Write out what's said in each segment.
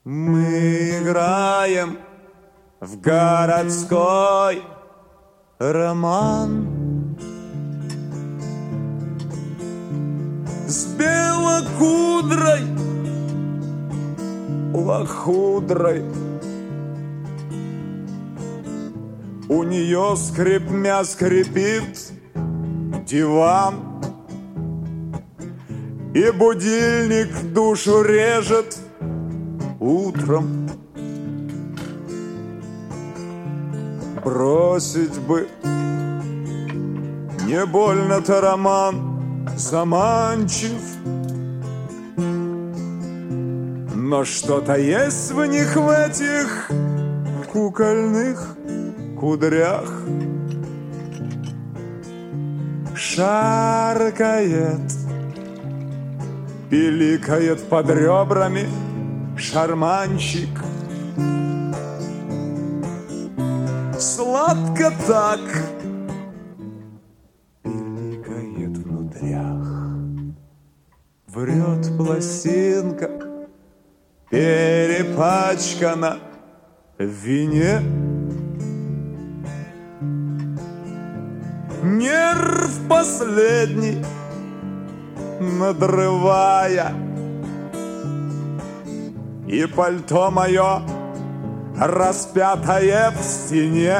Мы играем в городской роман с белокудрой лохудрой. У нее скрипмя скрипит диван, и будильник душу режет утром. Бросить бы, не больно-то роман заманчив, но что-то есть в них, в этих кукольных кудрях. Шаркает, пиликает под ребрами шарманщик. Сладко так пиликает внутрях. Врет пластинка, перепачкана в вине. Нерв последний надрывая, и пальто мое распятое в стене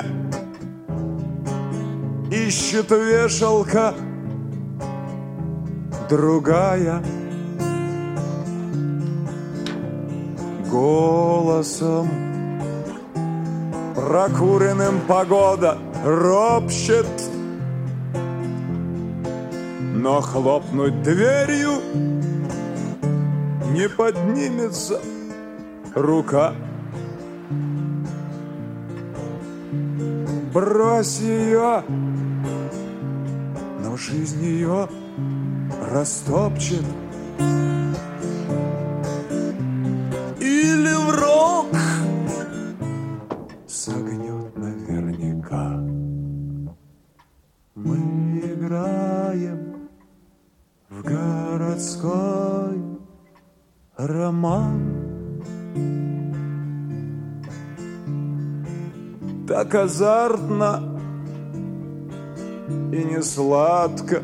ищет вешалка другая. Голосом прокуренным погода ропщет, но хлопнуть дверью не поднимется рука. Брось ее, но жизнь ее растопчет. Или в рог согнет наверняка. Мы играем в городской роман. Так азартно и не сладко,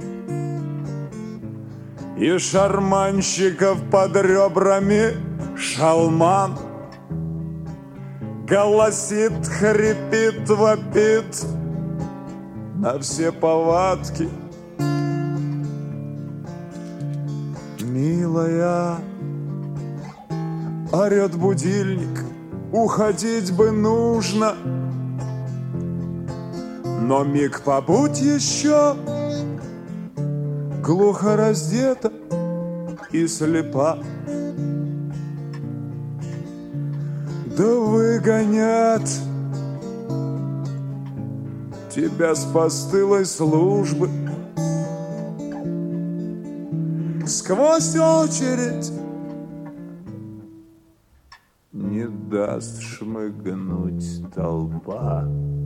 и шарманщиков под ребрами шалман голосит, хрипит, вопит на все повадки. Милая, орет будильник, уходить бы нужно, но миг побудь еще. Глухо раздета и слепа, да выгонят тебя с постылой службы. Сквозь очередь не даст шмыгнуть толпа.